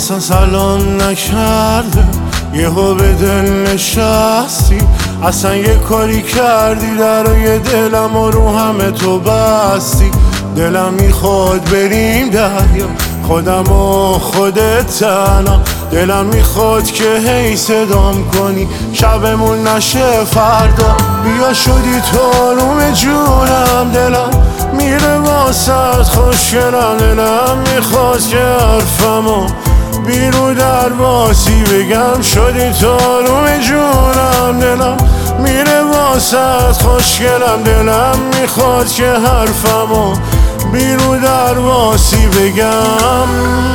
اصلا سلام نکرده یهو به دل نشستی، اصلا یه کاری کردی درای دلم و رو همه تو بستی. دلم میخواد بریم دریا، خودم و خودت تنها. دلم میخواد که هی صدام کنی شبمون نشه فردا. بیا شدی تو روم جونم، دلم میره واسط خوشگلم. دلم میخواد که حرفمو بیرو در واسی بگم. شدی تو روم جونم، دلم میره واسط خوشگلم. دلم میخواد که حرفمو بیرو در واسی بگم.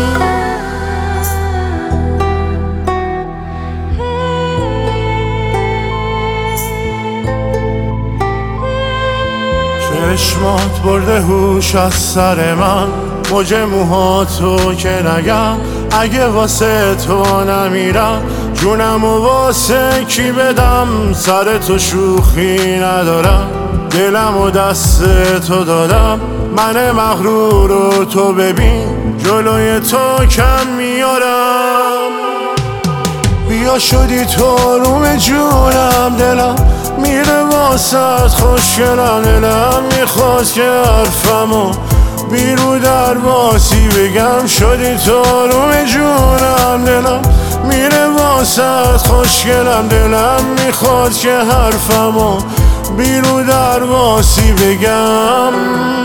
چشمات برده هوش از سر من، موج موهاتو که نگم. اگه واسه تو نمیرم جونم و واسه کی بدم؟ سر تو شوخی ندارم، دلم و دست تو دادم. من مغرور رو تو ببین جلوی تو کم میارم. بیا شدی تو روم جونم، دلم میره واسط خوشگلم. دلم میخواد که حرفمو بیرو در واسی بگم. شدی تو روم جونم، دلم میره واسط خوشگلم. دلم میخواد که حرفمو بیرو در واسی بگم.